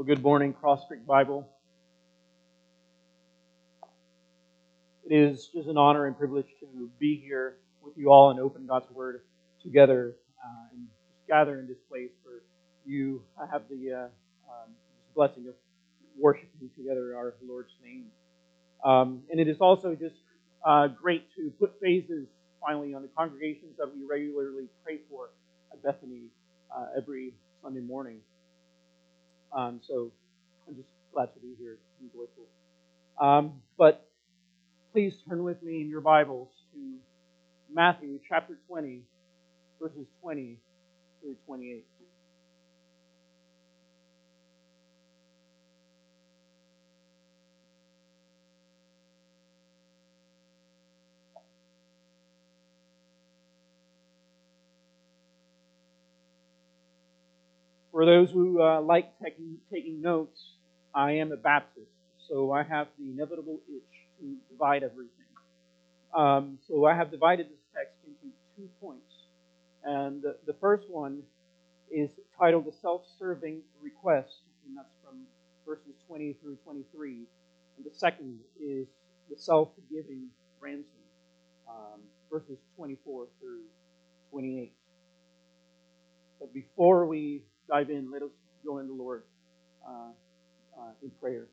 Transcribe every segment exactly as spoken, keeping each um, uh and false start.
Well, good morning, Cross Creek Bible. It is just an honor and privilege to be here with you all and open God's Word together uh, and just gather in this place for you. I have the uh, um, blessing of worshiping together in our Lord's name. Um, and it is also just uh, great to put faces finally on the congregations that we regularly pray for at Bethany uh, every Sunday morning. Um, so I'm just glad to be here and joyful. Um, but please turn with me in your Bibles to Matthew chapter twenty, verses twenty through twenty-eight. For those who uh, like taking, taking notes, I am a Baptist, so I have the inevitable itch to divide everything. Um, so I have divided this text into two points. And the, the first one is titled The Self-Serving Request, and that's from verses twenty through twenty-three. And the second is The Self-Giving Ransom, um, verses twenty-four through twenty-eight. But before we dive in, let us join the Lord uh, uh, in prayer.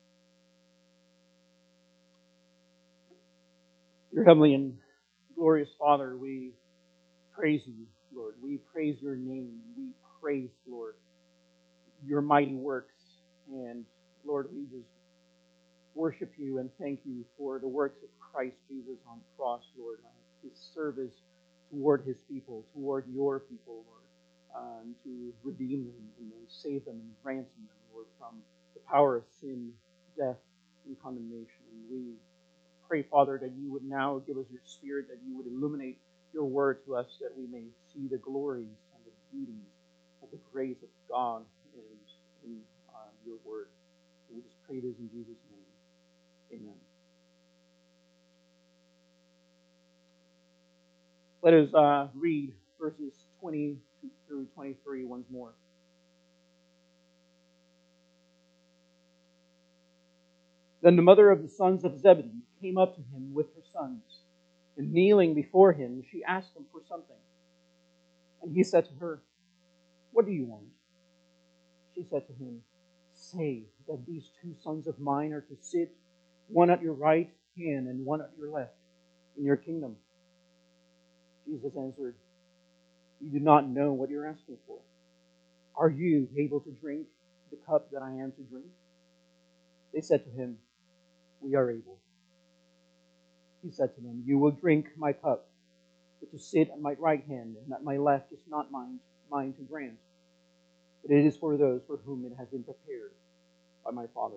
Dear Heavenly and glorious Father, we praise you, Lord. We praise your name. We praise, Lord, your mighty works. And Lord, we just worship you and thank you for the works of Christ Jesus on the cross, Lord, uh, his service toward his people, toward your people, Lord, um, to redeem them and save them and ransom them, Lord, from the power of sin, death, and condemnation. And we pray, Father, that you would now give us your Spirit, that you would illuminate your word to us, that we may see the glories and the beauties of the grace of God in, in uh, your word. And we just pray this in Jesus' name. Amen. Let us uh, read verses twenty through twenty-three once more. Then the mother of the sons of Zebedee came up to him with her sons, and kneeling before him, she asked him for something. And he said to her, "What do you want?" She said to him, "Say that these two sons of mine are to sit, one at your right hand and one at your left, in your kingdom." Jesus answered, "You do not know what you're asking for. Are you able to drink the cup that I am to drink?" They said to him, "We are able." He said to them, "You will drink my cup, but to sit at my right hand and at my left is not mine, mine to grant, but it is for those for whom it has been prepared by my Father."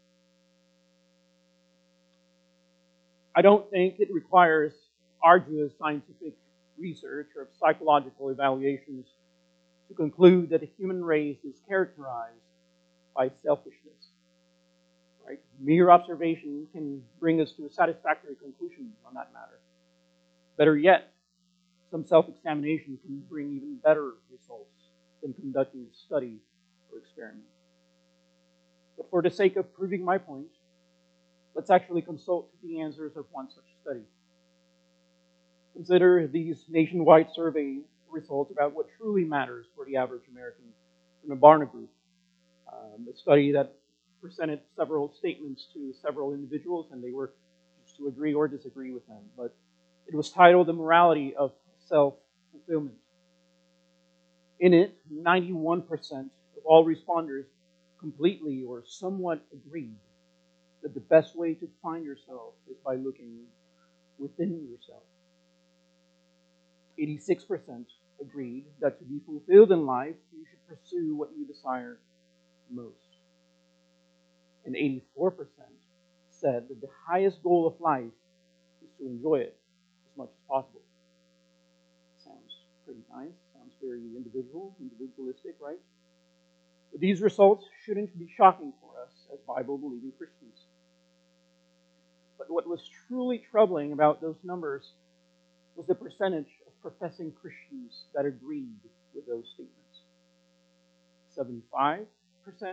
I don't think it requires arduous scientific research or psychological evaluations to conclude that the human race is characterized by selfishness. Right? Mere observation can bring us to a satisfactory conclusion on that matter. Better yet, some self-examination can bring even better results than conducting a study or experiment. But for the sake of proving my point, let's actually consult the answers of one such study. Consider these nationwide survey results about what truly matters for the average American from the Barna Group, um, a study that presented several statements to several individuals, and they were just to agree or disagree with them. But it was titled "The Morality of Self-Fulfillment." In it, ninety-one percent of all responders completely or somewhat agreed that the best way to find yourself is by looking within yourself. eighty-six percent agreed that to be fulfilled in life, you should pursue what you desire most. And eighty-four percent said that the highest goal of life is to enjoy it as much as possible. Sounds pretty nice. Sounds very individual, individualistic, right? But these results shouldn't be shocking for us as Bible-believing Christians. But what was truly troubling about those numbers was the percentage of professing Christians that agreed with those statements. seventy-five percent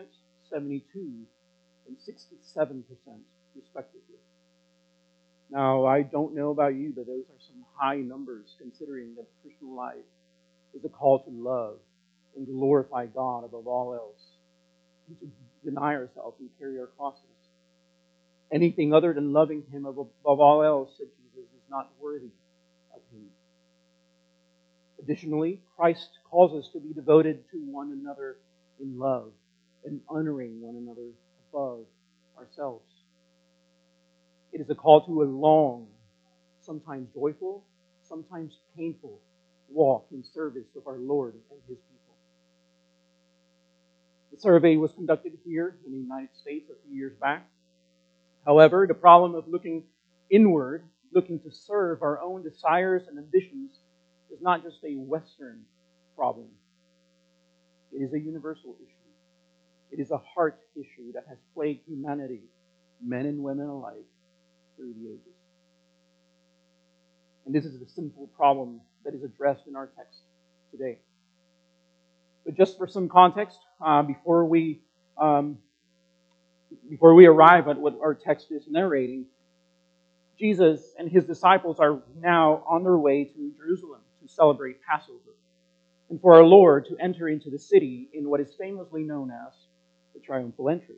seventy-two, and sixty-seven percent, respectively. Now, I don't know about you, but those are some high numbers considering that the Christian life is a call to love and glorify God above all else, and to deny ourselves and carry our crosses. Anything other than loving Him above all else, said Jesus, is not worthy of Him. Additionally, Christ calls us to be devoted to one another in love and honoring one another above ourselves. It is a call to a long, sometimes joyful, sometimes painful walk in service of our Lord and His people. The survey was conducted here in the United States a few years back. However, the problem of looking inward, looking to serve our own desires and ambitions, is not just a Western problem. It is a universal issue. It is a heart issue that has plagued humanity, men and women alike, through the ages. And this is the simple problem that is addressed in our text today. But just for some context, uh, before we um, before we arrive at what our text is narrating, Jesus and His disciples are now on their way to Jerusalem to celebrate Passover, and for our Lord to enter into the city in what is famously known as the Triumphal Entry.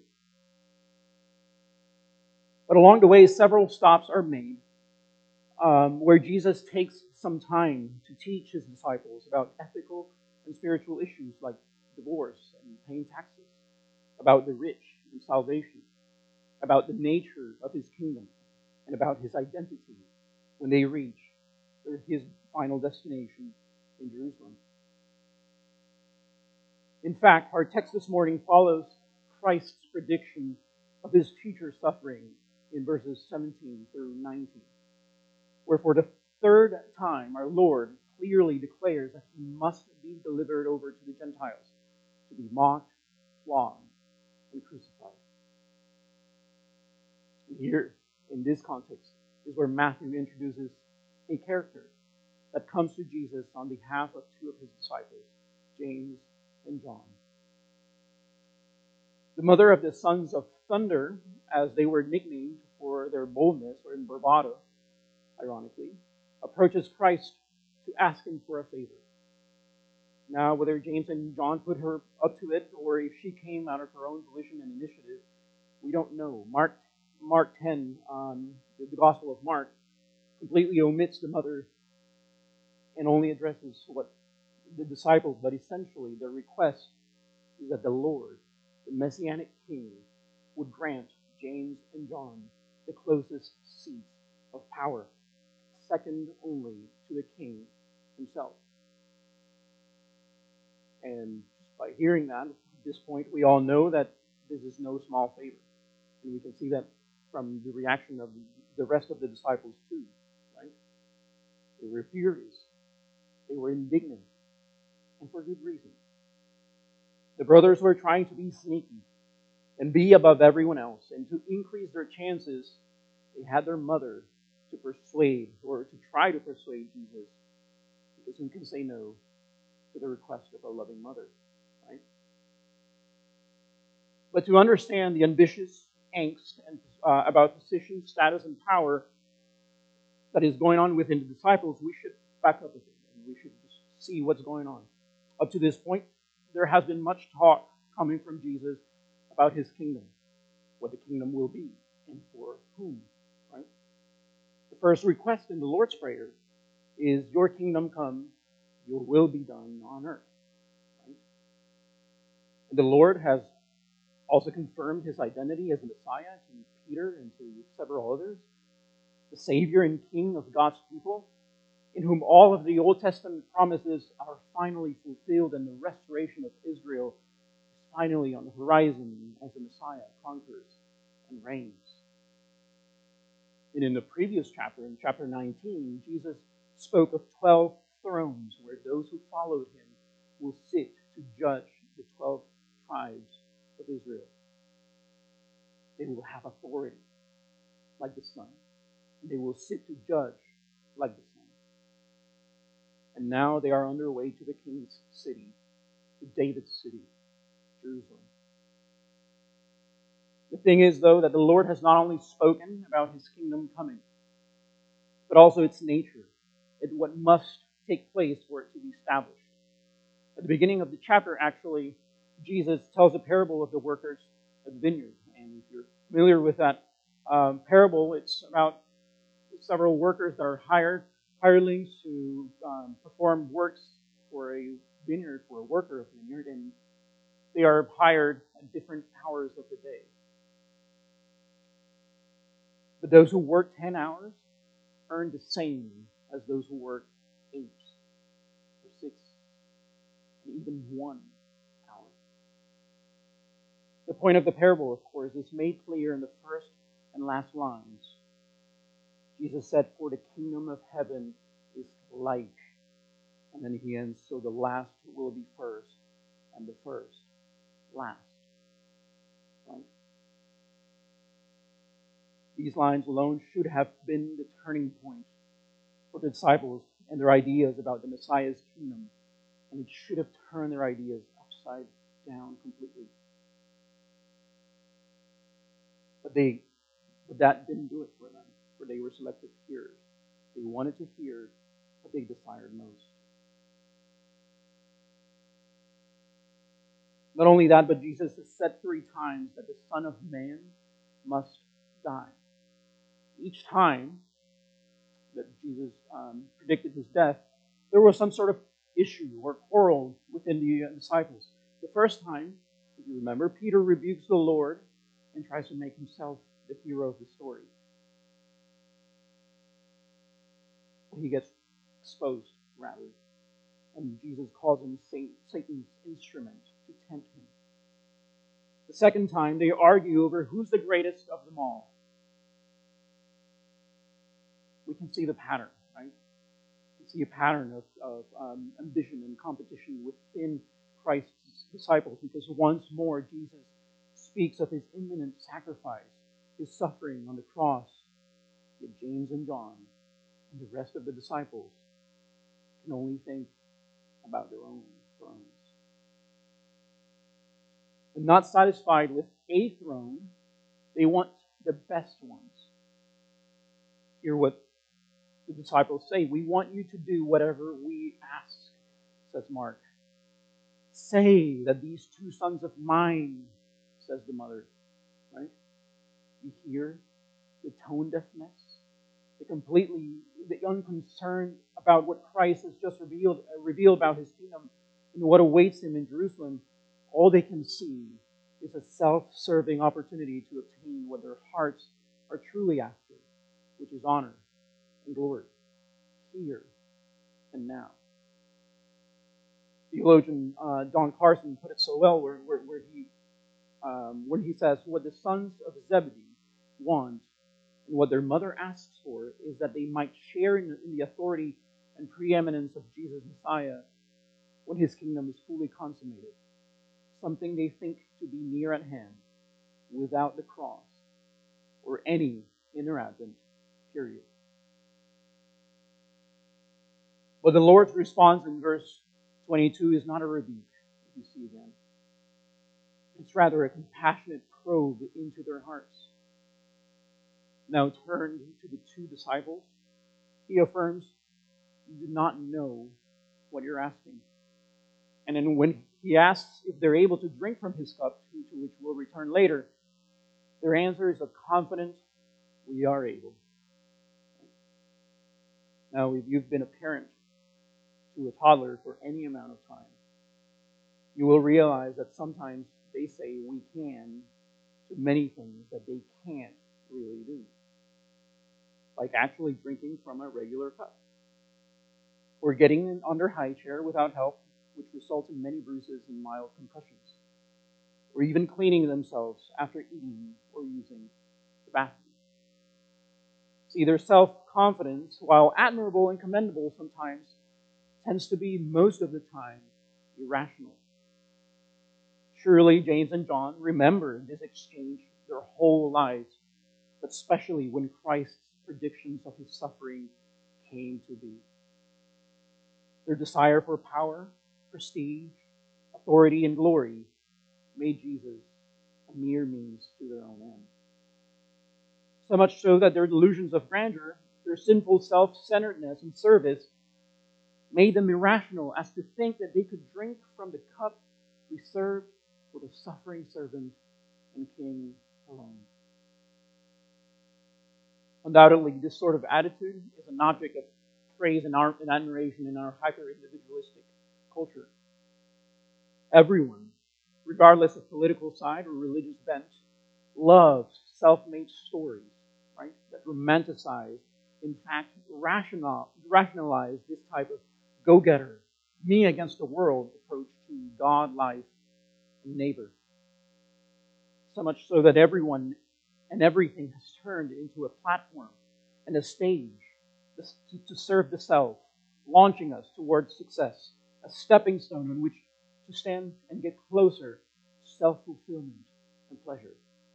But along the way, several stops are made um, where Jesus takes some time to teach His disciples about ethical and spiritual issues like divorce and paying taxes, about the rich and salvation, about the nature of His kingdom, and about His identity when they reach His final destination in Jerusalem. In fact, our text this morning follows Christ's prediction of His future suffering in verses seventeen through nineteen, where for the third time our Lord clearly declares that He must be delivered over to the Gentiles to be mocked, flogged, and crucified. And here, in this context, is where Matthew introduces a character that comes to Jesus on behalf of two of His disciples, James and John. The mother of the sons of thunder, as they were nicknamed for their boldness or in bravado, ironically, approaches Christ to ask Him for a favor. Now, whether James and John put her up to it or if she came out of her own volition and initiative, we don't know. Mark, Mark ten, um, the Gospel of Mark, completely omits the mother and only addresses what the disciples, but essentially their request is that the Lord, the Messianic King, would grant James and John the closest seat of power, second only to the King Himself. And just by hearing that, at this point, we all know that this is no small favor. And we can see that from the reaction of the rest of the disciples too, right? They were furious. They were indignant. And for good reason. The brothers were trying to be sneaky and be above everyone else. And to increase their chances, they had their mother to persuade or to try to persuade Jesus. Because who can say no to the request of a loving mother, right? But to understand the ambitious angst and, uh, about position, status, and power that is going on within the disciples, we should back up a bit and we should just see what's going on. Up to this point, there has been much talk coming from Jesus about His kingdom, what the kingdom will be, and for whom, right? The first request in the Lord's Prayer is, "Your kingdom come, your will be done on earth." Right? And the Lord has also confirmed His identity as Messiah to Peter and to several others, the Savior and King of God's people, in whom all of the Old Testament promises are finally fulfilled and the restoration of Israel is finally on the horizon as the Messiah conquers and reigns. And in the previous chapter, in chapter nineteen, Jesus spoke of twelve thrones where those who followed Him will sit to judge the twelve tribes of Israel. They will have authority like the Son. And they will sit to judge like the Son. And now they are on their way to the King's city, to David's city, Jerusalem. The thing is, though, that the Lord has not only spoken about his kingdom coming, but also its nature, and what must take place for it to be established. At the beginning of the chapter, actually, Jesus tells a parable of the workers of the vineyard. And if you're familiar with that um, parable, it's about several workers that are hired, hirelings to um, perform works for a vineyard, for a worker of the vineyard, and they are hired at different hours of the day. But those who work ten hours earn the same as those who work eight or six and even one hour. The point of the parable, of course, is made clear in the first and last lines. Jesus said, "For the kingdom of heaven is like." And then he ends, "So the last will be first, and the first last." Right? These lines alone should have been the turning point for the disciples and their ideas about the Messiah's kingdom. And it should have turned their ideas upside down completely. But they, but that didn't do it for them, for they were selective hearers. They wanted to hear what they desired most. Not only that, but Jesus has said three times that the Son of Man must die. Each time that Jesus um, predicted his death, there was some sort of issue or quarrel within the disciples. The first time, if you remember, Peter rebukes the Lord and tries to make himself the hero of the story. But he gets exposed, rather, and Jesus calls him Satan's instrument to tempt him. The second time, they argue over who's the greatest of them all. We can see the pattern, right? We can see a pattern of, of um, ambition and competition within Christ's disciples, because once more Jesus speaks of his imminent sacrifice, his suffering on the cross. Yet James and John and the rest of the disciples can only think about their own thrones. And not satisfied with a throne, they want the best ones. Hear what the disciples say. "We want you to do whatever we ask," says Mark. "Say that these two sons of mine," says the mother. Right? You hear the tone deafness, the completely, the unconcerned about what Christ has just revealed, uh, revealed about his kingdom and what awaits him in Jerusalem. All they can see is a self-serving opportunity to obtain what their hearts are truly after, which is honor and glory, here and now. Theologian uh, Don Carson put it so well, where, where, where he um, when he says, "What the sons of Zebedee want and what their mother asks for is that they might share in, in the authority and preeminence of Jesus Messiah when his kingdom is fully consummated, something they think to be near at hand, without the cross or any inner advent period." But the Lord's response in verse twenty-two is not a rebuke, if you see again. It's rather a compassionate probe into their hearts. Now turned to the two disciples, he affirms, "You do not know what you're asking." And then when he asks if they're able to drink from his cup, to which we'll return later, their answer is a confident, "We are able." Now, if you've been a parent to a toddler for any amount of time, you will realize that sometimes they say "we can" to many things that they can't really do. Like actually drinking from a regular cup. Or getting in under high chair without help, which results in many bruises and mild concussions. Or even cleaning themselves after eating or using the bathroom. See, their self-confidence, while admirable and commendable sometimes, tends to be most of the time irrational. Surely James and John remember this exchange their whole lives, but especially when Christ's predictions of his suffering came to be. Their desire for power, prestige, authority, and glory made Jesus a mere means to their own end. So much so that their delusions of grandeur, their sinful self-centeredness and service, made them irrational as to think that they could drink from the cup reserved for the suffering servant and king alone. Undoubtedly, this sort of attitude is an object of praise and admiration in our hyper-individualistic culture. Everyone, regardless of political side or religious bent, loves self-made stories, right, that romanticize, in fact, rational, rationalize this type of go-getter, me against the world approach to God, life, and neighbor. So much so that everyone and everything has turned into a platform and a stage to serve the self, launching us towards success, a stepping stone on which to stand and get closer to self-fulfillment and pleasure.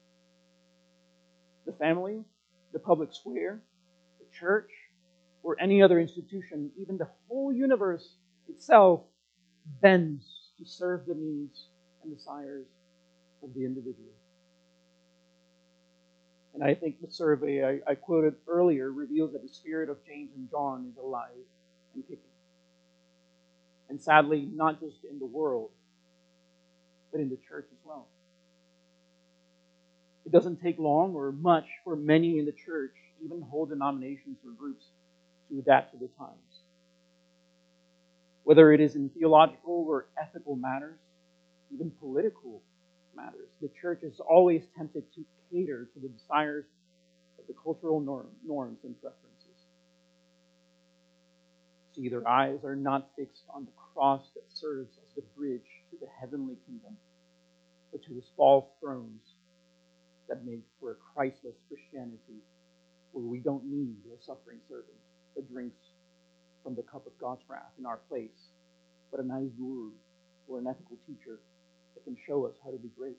The family, the public square, the church, or any other institution, even the whole universe itself, bends to serve the needs and desires of the individual. And I think the survey I, I quoted earlier reveals that the spirit of James and John is alive and kicking. And sadly, not just in the world, but in the church as well. It doesn't take long or much for many in the church, even whole denominations or groups, to adapt to the times. Whether it is in theological or ethical matters, even political matters, the church is always tempted to cater to the desires of the cultural norm, norms and preferences. See, their eyes are not fixed on the cross that serves as the bridge to the heavenly kingdom, but to the false thrones that make for a Christless Christianity where we don't need a suffering servant that drinks from the cup of God's wrath in our place, but a nice guru or an ethical teacher that can show us how to be great.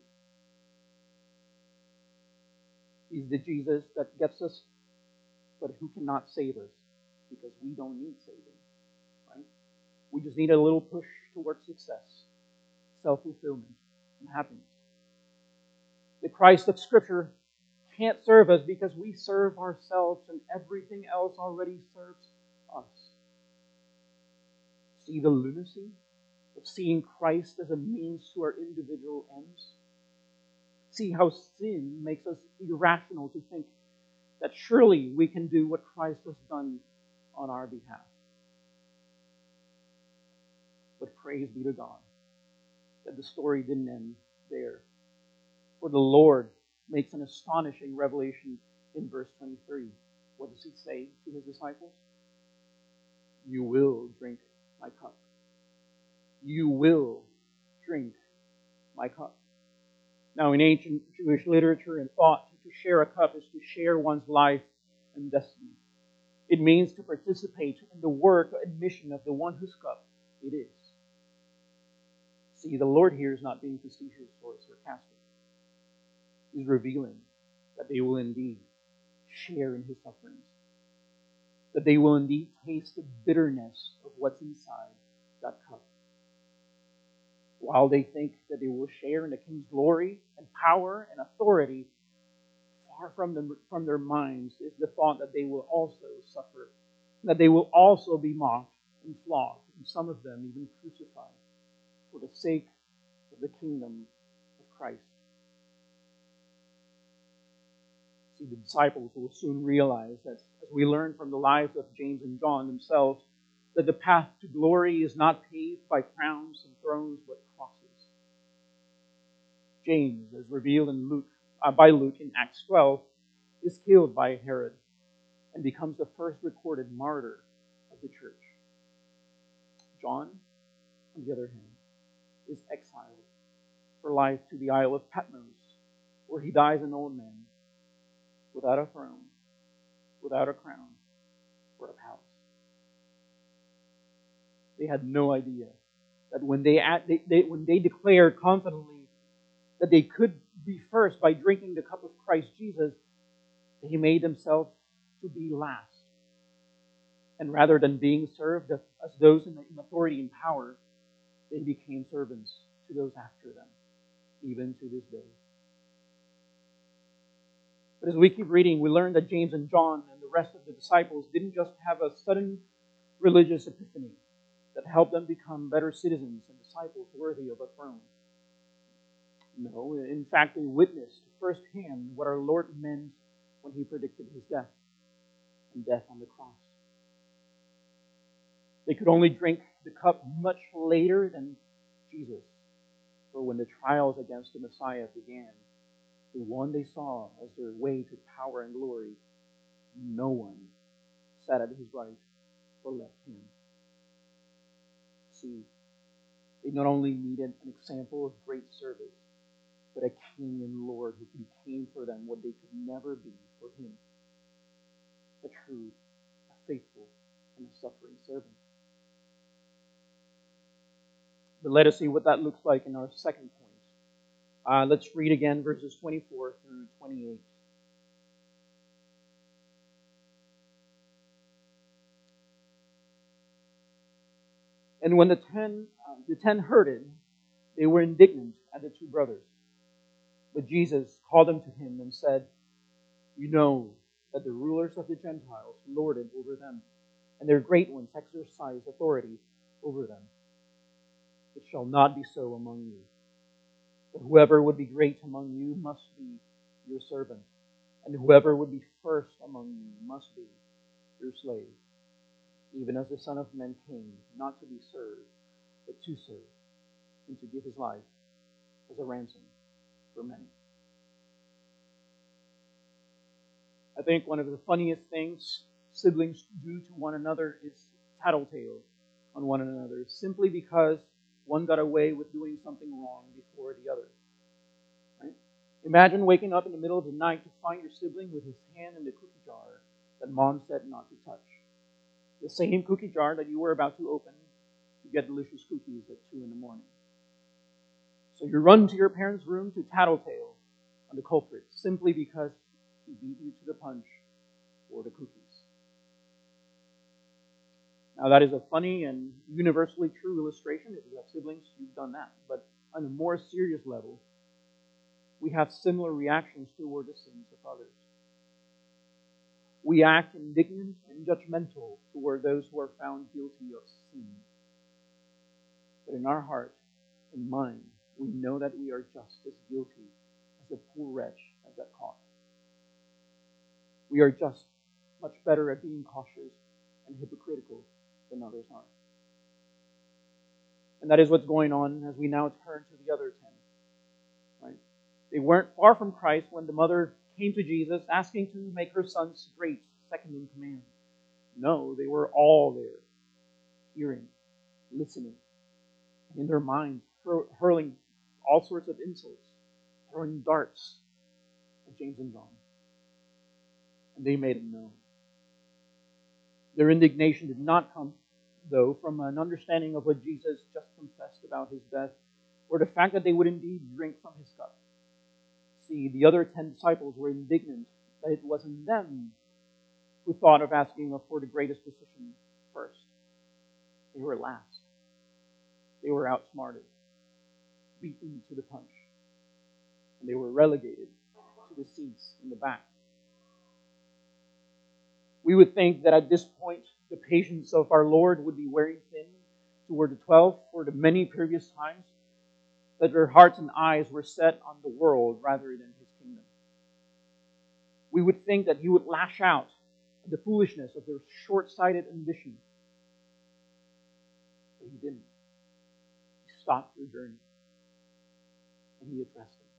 He's the Jesus that gets us, but who cannot save us because we don't need saving, right? We just need a little push towards success, self-fulfillment, and happiness. The Christ of Scripture can't serve us because we serve ourselves and everything else already serves us. See the lunacy of seeing Christ as a means to our individual ends? See how sin makes us irrational to think that surely we can do what Christ has done on our behalf. But praise be to God that the story didn't end there. For the Lord makes an astonishing revelation in verse twenty-three. What does he say to his disciples? You will drink my cup. You will drink my cup. Now, in ancient Jewish literature and thought, to share a cup is to share one's life and destiny. It means to participate in the work and mission of the one whose cup it is. See, the Lord here is not being facetious or sarcastic. He's revealing that they will indeed share in his sufferings, that they will indeed taste the bitterness of what's inside that cup. While they think that they will share in the king's glory and power and authority, far from them, from their minds is the thought that they will also suffer, that they will also be mocked and flogged, and some of them even crucified for the sake of the kingdom of Christ. See, the disciples will soon realize that as we learn from the lives of James and John themselves, that the path to glory is not paved by crowns and thrones, but crosses. James, as revealed in Luke, uh, by Luke in Acts twelve, is killed by Herod and becomes the first recorded martyr of the church. John, on the other hand, is exiled for life to the Isle of Patmos, where he dies an old man, without a throne, without a crown, or a palace. They had no idea that when they, they, they when they declared confidently that they could be first by drinking the cup of Christ Jesus, they made themselves to be last. And rather than being served as those in authority and power, they became servants to those after them, even to this day. But as we keep reading, we learn that James and John and the rest of the disciples didn't just have a sudden religious epiphany that helped them become better citizens and disciples worthy of a throne. No, in fact, they witnessed firsthand what our Lord meant when he predicted his death, and death on the cross. They could only drink the cup much later than Jesus, for when the trials against the Messiah began, the one they saw as their way to power and glory, no one sat at his right or left him. See, they not only needed an example of great service, but a King and Lord who became for them what they could never be for him, a true, a faithful, and a suffering servant. But let us see what that looks like in our second point. Uh, let's read again verses twenty-four through twenty-eight. And when the ten, uh, the ten heard it, they were indignant at the two brothers. But Jesus called them to him and said, "You know that the rulers of the Gentiles lord it over them, and their great ones exercise authority over them. It shall not be so among you. But whoever would be great among you must be your servant, and whoever would be first among you must be your slave, even as the Son of Man came, not to be served, but to serve, and to give his life as a ransom for many." I think one of the funniest things siblings do to one another is tattletale on one another, simply because one got away with doing something wrong before the other. Right? Imagine waking up in the middle of the night to find your sibling with his hand in the cookie jar that mom said not to touch. The same cookie jar that you were about to open to get delicious cookies at two in the morning. So you run to your parents' room to tattletale on the culprit simply because he beat you to the punch for the cookies. Now that is a funny and universally true illustration. If you have siblings, you've done that. But on a more serious level, we have similar reactions toward the sins of others. We act indignant and judgmental toward those who are found guilty of sin. But in our heart and mind, we know that we are just as guilty as the poor wretch that got caught. We are just much better at being cautious and hypocritical than others are. And that is what's going on as we now turn to the other ten. Right? They weren't far from Christ when the mother came to Jesus asking to make her son straight, second in command. No, they were all there, hearing, listening, and in their minds hur- hurling all sorts of insults, throwing darts at James and John. And they made it known. Their indignation did not come, though, from an understanding of what Jesus just confessed about his death, or the fact that they would indeed drink from his cup. See, the other ten disciples were indignant that it wasn't them who thought of asking for the greatest position first. They were last. They were outsmarted, beaten to the punch, and they were relegated to the seats in the back. We would think that at this point, the patience of our Lord would be wearing thin toward the twelve for the many previous times, that their hearts and eyes were set on the world rather than his kingdom. We would think that he would lash out at the foolishness of their short-sighted ambition. But he didn't. He stopped their journey, and he addressed them.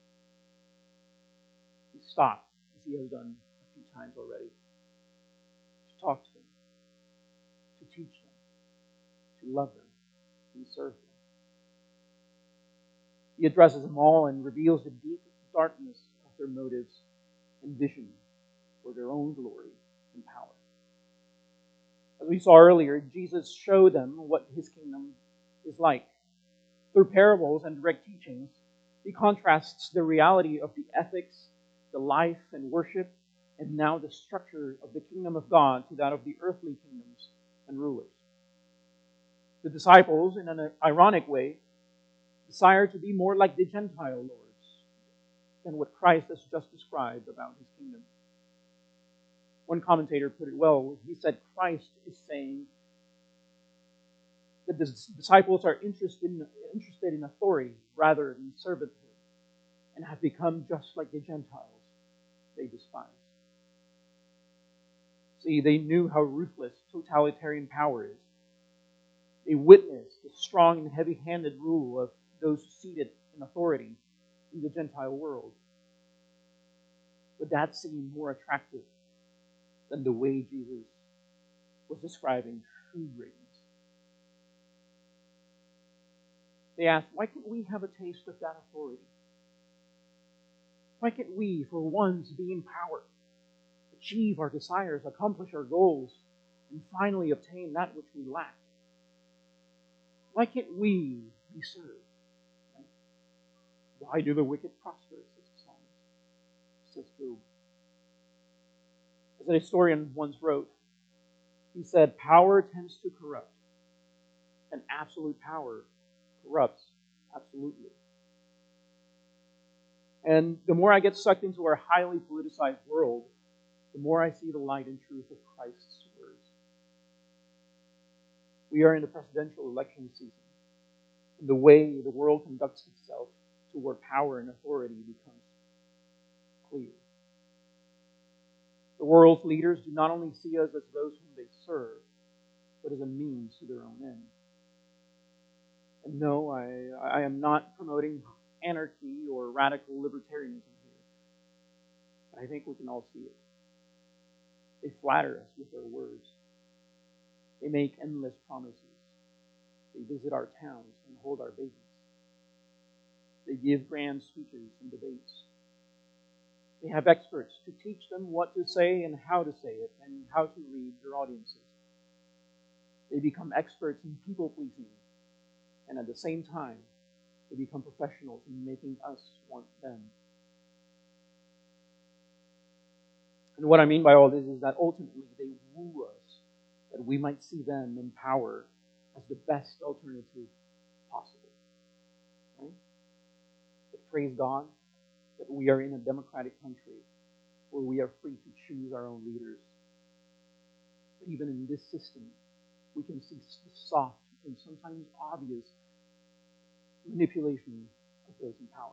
He stopped, as he has done a few times already, to talk to them, to teach them, to love them, and serve them. He addresses them all and reveals the deep darkness of their motives and vision for their own glory and power. As we saw earlier, Jesus showed them what his kingdom is like. Through parables and direct teachings, he contrasts the reality of the ethics, the life and worship, and now the structure of the kingdom of God to that of the earthly kingdoms and rulers. The disciples, in an ironic way, desire to be more like the Gentile lords, than what Christ has just described about his kingdom. One commentator put it well. He said Christ is saying that the disciples are interested in, interested in authority rather than servanthood, and have become just like the Gentiles they despise. See, they knew how ruthless totalitarian power is. They witnessed the strong and heavy-handed rule of those seated in authority in the Gentile world. But that seemed more attractive than the way Jesus was describing true greatness. They asked, why can't we have a taste of that authority? Why can't we, for once, be in power, achieve our desires, accomplish our goals, and finally obtain that which we lack? Why can't we be served? Right? Why do the wicked prosper, says the psalmist, says Job. As a historian once wrote, he said, power tends to corrupt, and absolute power corrupts absolutely. And the more I get sucked into our highly politicized world, the more I see the light and truth of Christ's words. We are in the presidential election season, and the way the world conducts itself toward power and authority becomes clear. The world's leaders do not only see us as those whom they serve, but as a means to their own end. And no, I, I am not promoting anarchy or radical libertarianism here, but I think we can all see it. They flatter us with their words. They make endless promises. They visit our towns and hold our babies. They give grand speeches and debates. They have experts to teach them what to say and how to say it and how to read their audiences. They become experts in people-pleasing, and at the same time, they become professionals in making us want them. And what I mean by all this is that ultimately they woo us, that we might see them in power as the best alternative possible. Right? But praise God that we are in a democratic country where we are free to choose our own leaders. But even in this system, we can see the soft and sometimes obvious manipulation of those in power.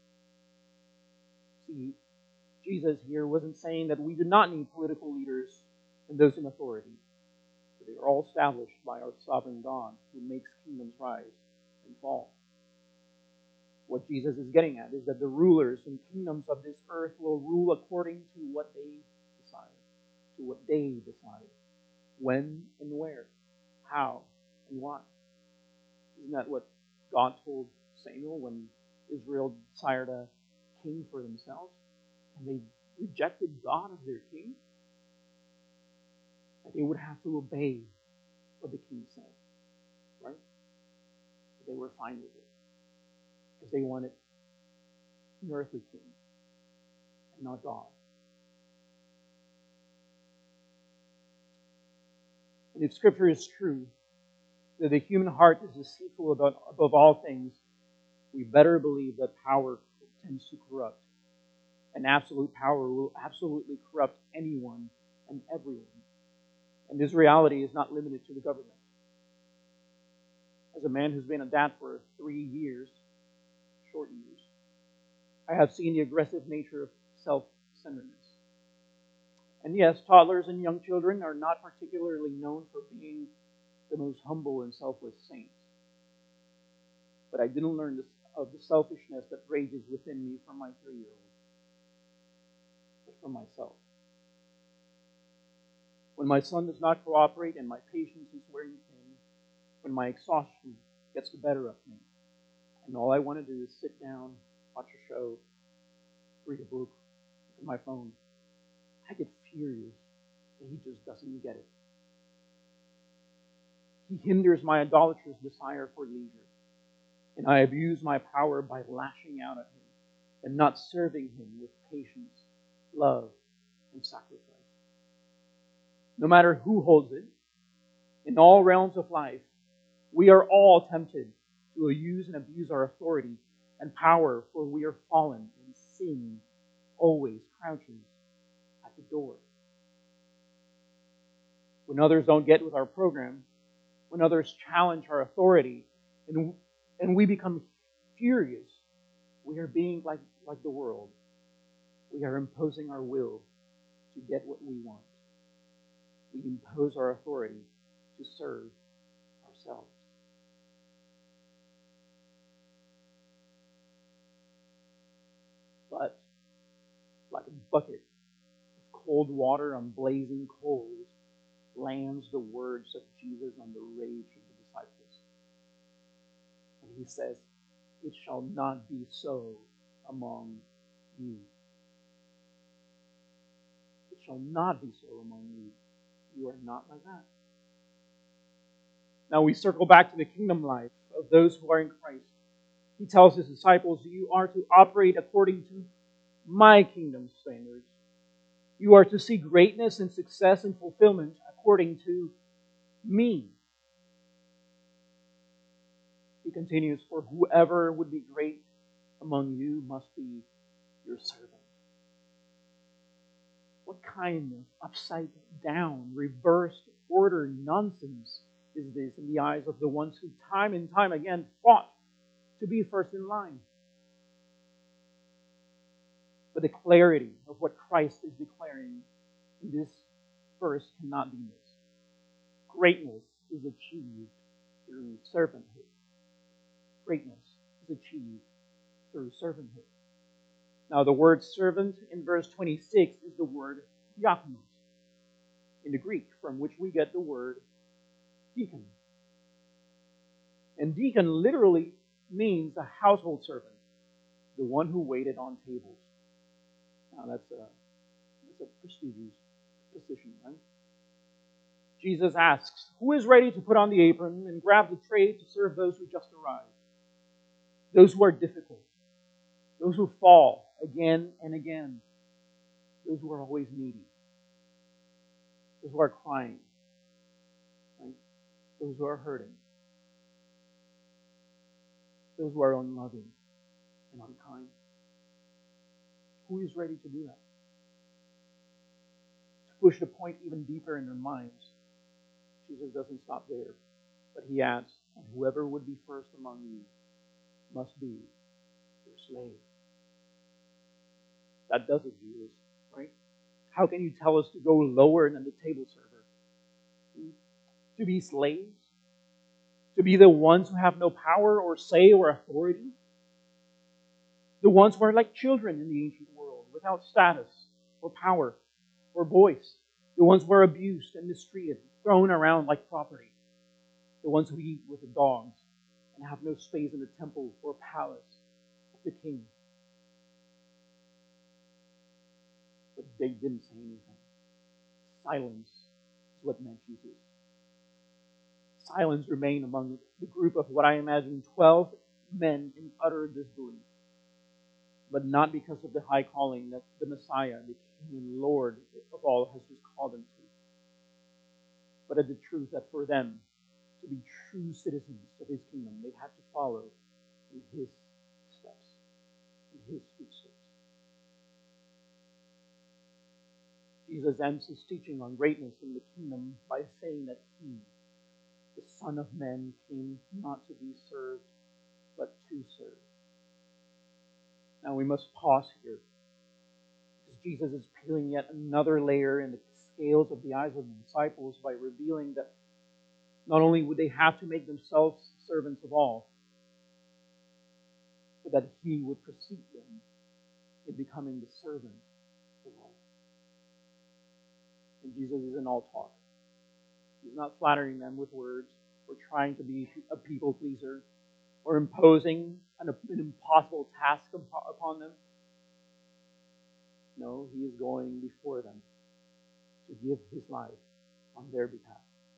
See, Jesus here wasn't saying that we do not need political leaders and those in authority, but they are all established by our sovereign God who makes kingdoms rise and fall. What Jesus is getting at is that the rulers and kingdoms of this earth will rule according to what they desire, to what they decide, when and where, how and why. Isn't that what God told Samuel when Israel desired a king for themselves? And they rejected God as their king? That they would have to obey what the king said. Right? But they were fine with it. Because they wanted an earthly king and not God. And if Scripture is true, that the human heart is deceitful about, above all things, we better believe that power tends to corrupt. And absolute power will absolutely corrupt anyone and everyone. And this reality is not limited to the government. As a man who's been a dad for three years, short years, I have seen the aggressive nature of self-centeredness. And yes, toddlers and young children are not particularly known for being the most humble and selfless saints. But I didn't learn this, of the selfishness that rages within me from my three-year-old, but from myself. When my son does not cooperate and my patience is wearing thin, when my exhaustion gets the better of me, and all I want to do is sit down, watch a show, read a book, look at my phone, I get furious that he just doesn't get it. He hinders my idolatrous desire for leisure, and I abuse my power by lashing out at him and not serving him with patience, love, and sacrifice. No matter who holds it, in all realms of life, we are all tempted to use and abuse our authority and power, for we are fallen and sin always crouches at the door. When others don't get with our program, when others challenge our authority, and, and we become furious, we are being like, like the world. We are imposing our will to get what we want. We impose our authority to serve ourselves. But like a bucket of cold water on blazing coals lands the words of Jesus on the rage of the disciples. And he says, "It shall not be so among you. It shall not be so among you. You are not like that." Now we circle back to the kingdom life of those who are in Christ. He tells his disciples, you are to operate according to my kingdom standards. You are to see greatness and success and fulfillment according to me. He continues, for whoever would be great among you must be your servant. What kind of upside down, reversed order nonsense is this in the eyes of the ones who time and time again fought to be first in line? But the clarity of what Christ is declaring in this verse cannot be missed. Greatness is achieved through servanthood. Greatness is achieved through servanthood. Now, the word servant in verse twenty-six is the word diakonos in the Greek, from which we get the word deacon. And deacon literally means a household servant, the one who waited on tables. Now, that's a, that's a prestigious position, right? Jesus asks, who is ready to put on the apron and grab the tray to serve those who just arrived? Those who are difficult. Those who fall again and again. Those who are always needy. Those who are crying. Right? Those who are hurting. Those who are unloving and unkind. Who is ready to do that? To push the point even deeper in their minds, Jesus doesn't stop there, but he adds, and whoever would be first among you must be your slave. That does it, Jesus, right? How can you tell us to go lower than the table server? To be slaves? To be the ones who have no power or say or authority? The ones who are like children in the ancient world, without status or power or voice. The ones who are abused and mistreated, thrown around like property. The ones who eat with the dogs and have no space in the temple or palace of the king. But they didn't say anything. Silence is what meant Jesus. Silence remained among the group of what I imagine twelve men in utter disbelief. But not because of the high calling that the Messiah, the King and Lord of all, has just called them to. But at the truth that for them to be true citizens of His kingdom, they had to follow in His steps, in His footsteps. Jesus ends His teaching on greatness in the kingdom by saying that He, the Son of Man, came not to be served, but to serve. Now we must pause here, because Jesus is peeling yet another layer in the scales of the eyes of the disciples by revealing that not only would they have to make themselves servants of all, but that He would precede them in becoming the servant of all. And Jesus isn't all talk. He's not flattering them with words or trying to be a people pleaser or imposing an, an impossible task upon them. No, He is going before them to give His life on their behalf.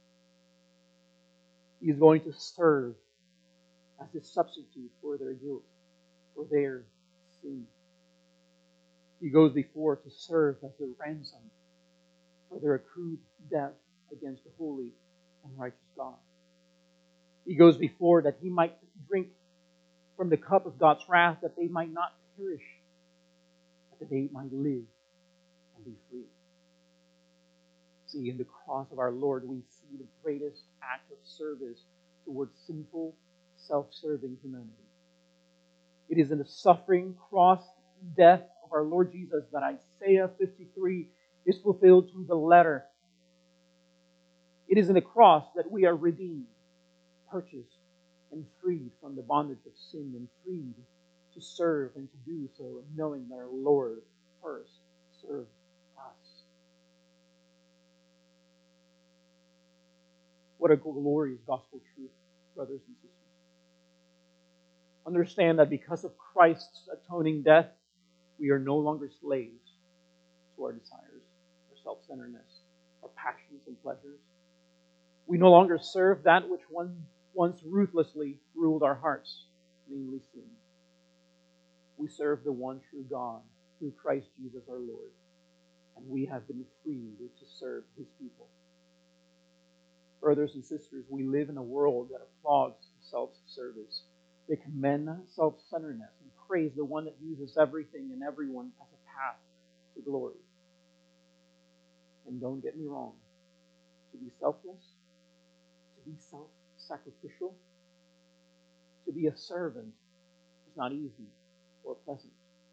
He is going to serve as a substitute for their guilt, for their sin. He goes before to serve as a ransom for their accrued debt against the holy and righteous God. He goes before that He might drink from the cup of God's wrath, that they might not perish, that they might live and be free. See, in the cross of our Lord, we see the greatest act of service towards sinful, self-serving humanity. It is in the suffering, cross, death of our Lord Jesus that Isaiah fifty-three is fulfilled to the letter. It is in the cross that we are redeemed, purchased, and freed from the bondage of sin, and freed to serve and to do so, knowing that our Lord first served us. What a glorious gospel truth, brothers and sisters. Understand that because of Christ's atoning death, we are no longer slaves to our desires, our self-centeredness, our passions and pleasures. We no longer serve that which one once ruthlessly ruled our hearts, namely sin. We serve the one true God through Christ Jesus our Lord, and we have been freed to serve His people. Brothers and sisters, we live in a world that applauds self-service. They commend self-centeredness and praise the one that uses everything and everyone as a path to glory. And don't get me wrong, to be selfless, to be self-sacrificial, to be a servant is not easy or pleasant.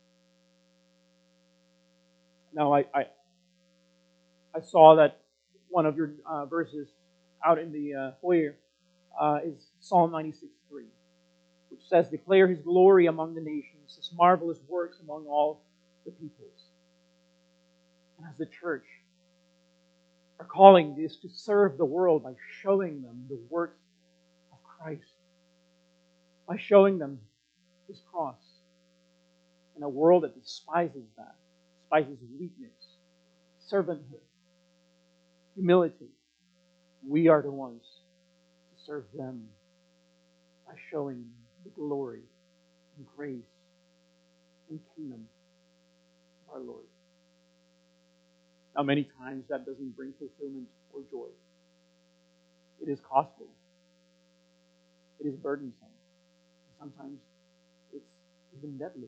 Now, I I, I saw that one of your uh, verses out in the uh, foyer uh, is Psalm ninety-six three, which says, "Declare His glory among the nations, His marvelous works among all the peoples." And as the church, our calling is to serve the world by showing them the works of Christ, by showing them His cross. In a world that despises that, despises weakness, servanthood, humility, we are the ones to serve them by showing the glory and grace and kingdom of our Lord. Now, many times that doesn't bring fulfillment or joy. It is costly. It is burdensome. Sometimes it's even deadly.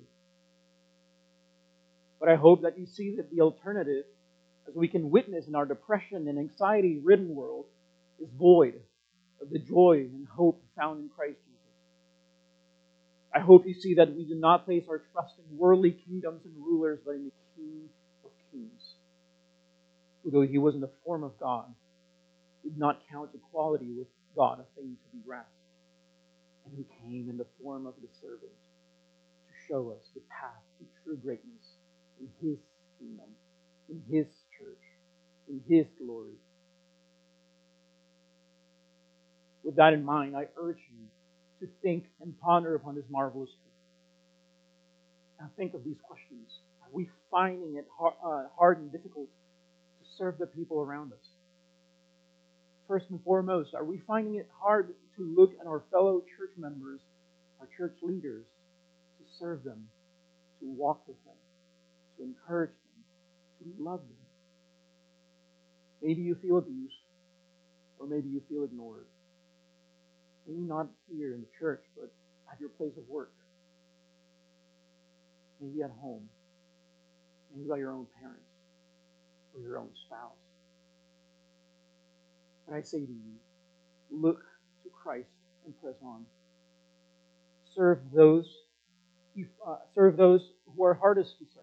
But I hope that you see that the alternative, as we can witness in our depression and anxiety-ridden world, is void of the joy and hope found in Christ Jesus. I hope you see that we do not place our trust in worldly kingdoms and rulers, but in the King of Kings, who, though He was in the form of God, did not count equality with God a thing to be grasped, and who came in the form of the servant to show us the path to true greatness in His kingdom, in His church, in His glory. With that in mind, I urge you to think and ponder upon this marvelous truth. Now think of these questions. Are we finding it hard, uh, hard and difficult to serve the people around us? First and foremost, are we finding it hard to look at our fellow church members, our church leaders, to serve them, to walk with them, to encourage them, to love them? Maybe you feel abused, or maybe you feel ignored. Maybe not here in the church, but at your place of work. Maybe at home. Maybe by your own parents or your own spouse. But I say to you, look to Christ and press on. Serve those, uh, serve those who are hardest to serve.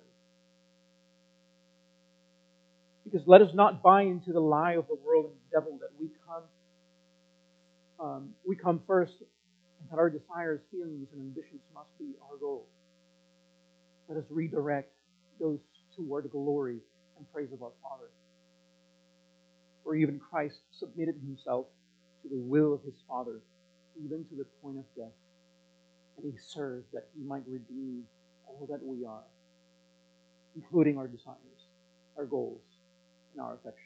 Because let us not buy into the lie of the world and the devil that we come, um, we come first, and that our desires, feelings, and ambitions must be our goal. Let us redirect those toward the glory and praise of our Father. For even Christ submitted Himself to the will of His Father, even to the point of death. And He served that He might redeem all that we are, including our desires, our goals, and our affections.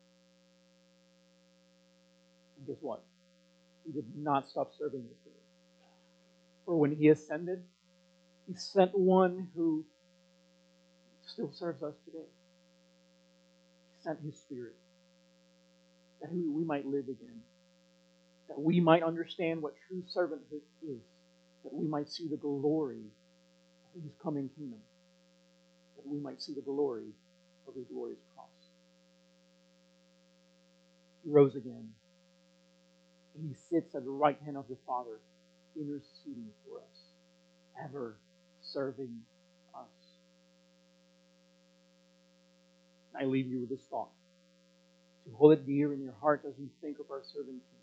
And guess what? He did not stop serving us today. For when He ascended, He sent one who still serves us today. He sent His Spirit, that we might live again, that we might understand what true servanthood is, that we might see the glory of His coming kingdom. that we might see the glory of his glorious cross. He rose again, and he sits at the right hand of the Father, interceding for us, ever serving us. I leave you with this thought, to hold it dear in your heart as you think of our servant King.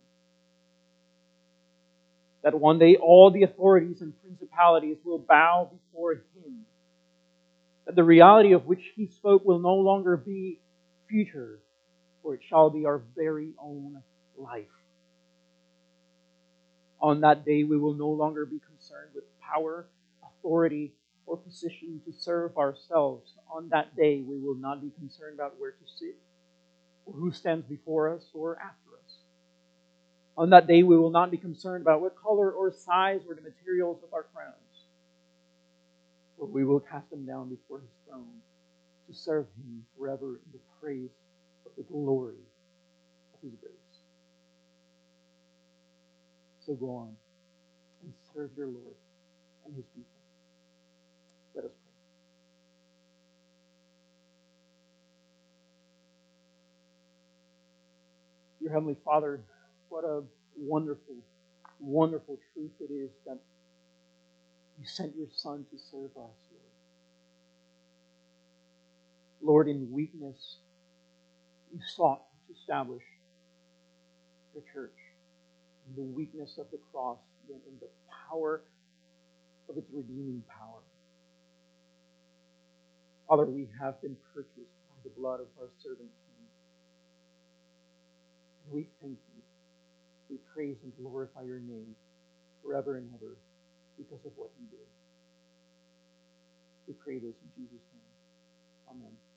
That one day all the authorities and principalities will bow before him. That the reality of which he spoke will no longer be future, for it shall be our very own life. On that day we will no longer be concerned with power, authority, or position to serve ourselves. On that day we will not be concerned about where to sit, or who stands before us or after us. On that day we will not be concerned about what color or size or the materials of our crowns, for we will cast them down before his throne to serve him forever in the praise of the glory of his grace. So go on and serve your Lord and his people. Let us pray. Dear Heavenly Father, what a wonderful, wonderful truth it is that you sent your Son to serve us, Lord. Lord, in weakness, you sought to establish your church. In the weakness of the cross, yet in the power of its redeeming power. Father, we have been purchased by the blood of our servant King. And we thank you. We praise and glorify your name forever and ever because of what you did. We pray this in Jesus' name. Amen.